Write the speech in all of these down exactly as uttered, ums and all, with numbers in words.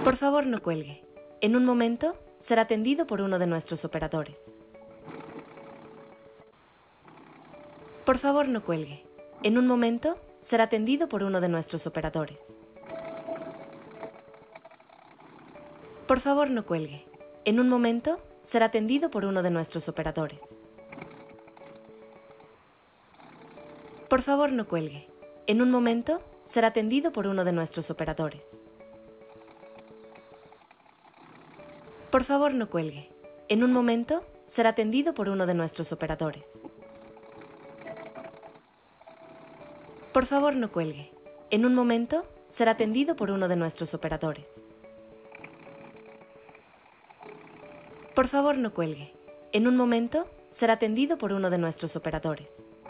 Por favor, no cuelgue. En un momento, será atendido por uno de nuestros operadores. Por favor, no cuelgue. En un momento, será atendido por uno de nuestros operadores. Por favor, no cuelgue. En un momento, será atendido por uno de nuestros operadores. Por favor, no cuelgue. En un momento, será atendido por uno de nuestros operadores. Por favor, no cuelgue. En un momento, será atendido por uno de nuestros operadores. Por favor, no cuelgue. En un momento, será atendido por uno de nuestros operadores. Por favor, no cuelgue. En un momento, será atendido por uno de nuestros operadores.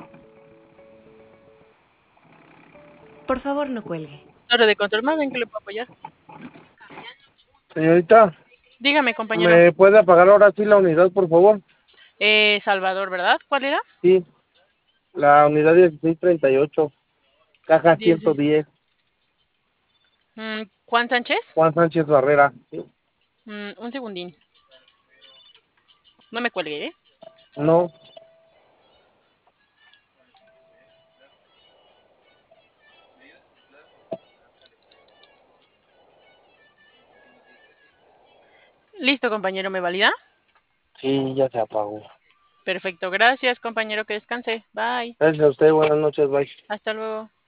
Por favor, no cuelgue. Torre de control, más ¿en qué le puedo apoyar? Señorita, Dígame, compañero. ¿me puede apagar ahora sí la unidad, por favor? Eh, Salvador, ¿verdad? ¿Cuál era? Sí, la unidad dieciséis treinta y ocho, caja Diez. ciento diez, Mm, ¿Juan Sánchez? Juan Sánchez Barrera. Sí. Mm, un segundín. No me cuelgue, ¿eh? No, Listo, compañero, ¿me valida? sí, ya se apagó. Perfecto, gracias, compañero, que descanse. Bye. Gracias a usted, buenas noches, bye. Hasta luego.